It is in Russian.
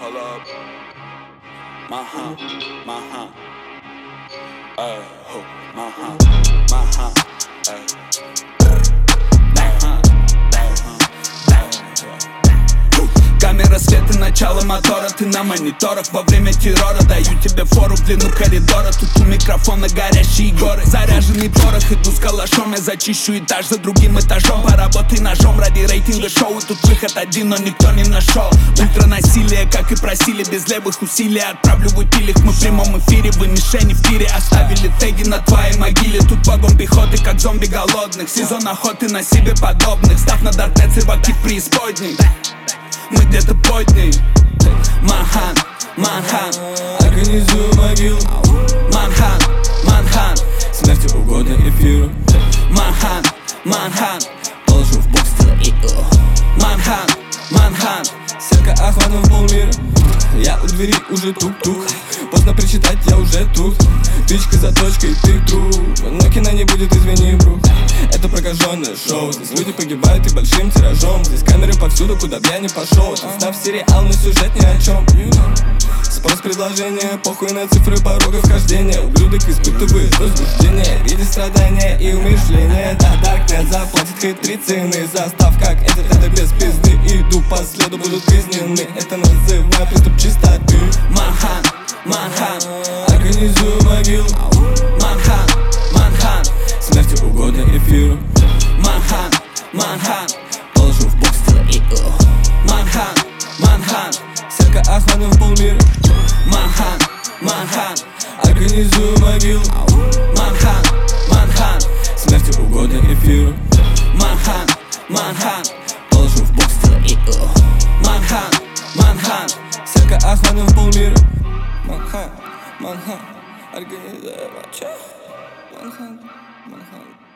Hold up. Камера, свет и начало мотора. Ты на мониторах во время террора. Даю тебе фору в длину коридора. Тут у микрофона горящие горы. Заряженный порох, иду с калашом. Я зачищу этаж за другим этажом. Поработай ножом ради рейтинга шоу. Тут выход один, но никто не нашел. Ультранасилие, как и просили, без левых усилий. Отправлю в утилих, мы в прямом эфире. Вы мишени в тире, оставили теги на твоей могиле. Тут вагон пехоты, как зомби голодных. Сезон охоты на себе подобных. Став на дартеце, ваки в преисподней. Мы где-то под ней. Манхан, организую могилу. Манхан, смерти угодно эфиру. Манхан, положу в бокс и Манхан, сетка охвата в полмира. Я у двери уже тук-тук. Поздно причитать, я уже тут. Тычка за точкой, ты труп. Но кино не будет, извини, бро. Это прокаженное шоу. Здесь люди погибают и большим тиражом. Здесь камеры повсюду, куда б я не пошел. Состав сериал, но сюжет ни о чем. Спрос предложения, похуй на цифры порога вхождения. Ублюдок испытывает возбуждение, видит страдания и умышления. Да, Даркнет заплатит хейт 3 цены. Застав как это без пизды. Иду по следу, будут казнены. Это называю приступ чистоты. Манхан, организую могилу. Манхан, смерти угодно эфиру. Манхан, положу в бокс и Манхан, сетка охвата в полмира. Манхан, организую могилу. Манхан, смерти угодно эфиру. Манхан, положу в бокс и Манхан, сетка охвата в полмира. Манхан, организую. Манхан.